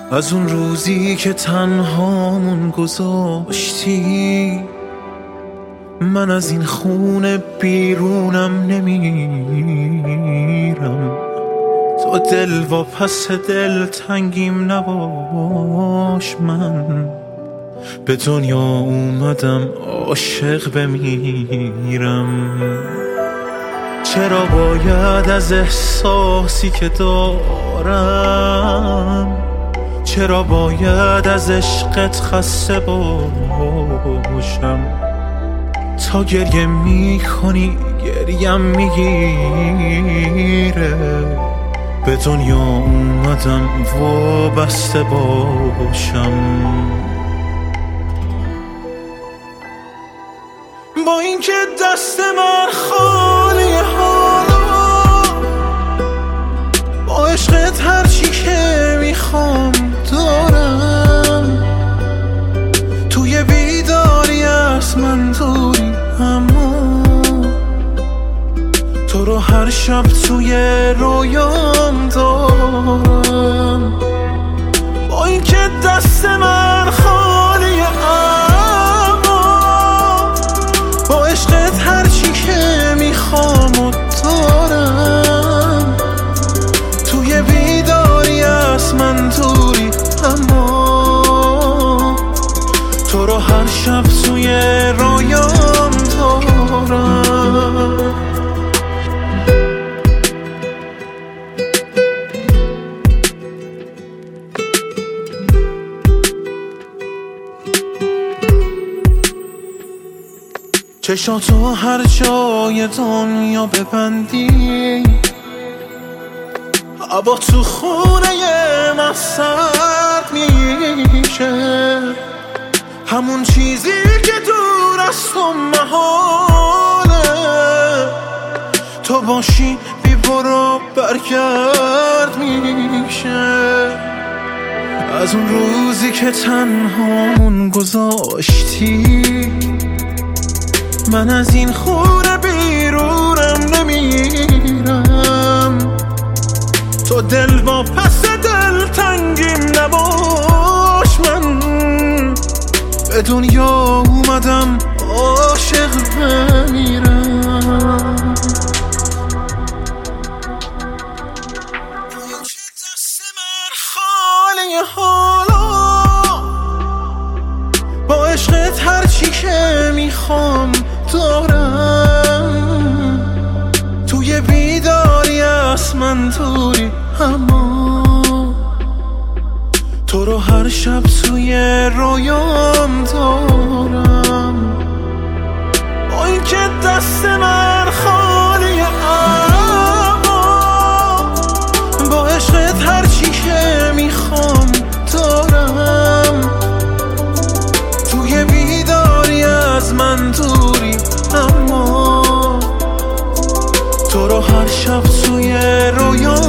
از اون روزی که تنهامون گذاشتی، من از این خونه بیرونم نمیرم. تو دل و پس دل تنگیم نباش، من به دنیا اومدم عاشق بمیرم. چرا باید از احساسی که دارم، چرا باید از عشقت خسته باشم؟ تا گریه میکنی گریم میگیره، به دنیا اومدم وابسته باشم. با اینکه دست من خالی حالا، با عشقت هرچی که میخوام دارم. توی بیداری از من دوری، اما تو رو هر شب توی رویام دارم. با اینکه دست من خالیه، اما با عشقت هرچی که میخوام و دارم. توی بیداری از من دوری، اما تو رو هر شب توی رویام دارم. چشاتو هر جای دنیا ببندی، هوا تو خونه من سرد میشه. همون چیزی که دور از تو محاله، تو باشی بی برو برگرد میشه. از اون روزی که تنهامون گذاشتی، من از این خونه بیرونم نمیرم. تو دل با پس دل تنگیم نباش، من به دنیا اومدم عاشق بمیرم. دست من خالی حالا، با عشقت هرچی که میخوام دارم. توی بیداری از من دوری، اما تو رو هر شب توی رویام دارم. با اینکه دست من خالیه، اما با عشقت هرچی که میخوام دارم. توی بیداری از من دوری، اما تو رو هر شب توی رویام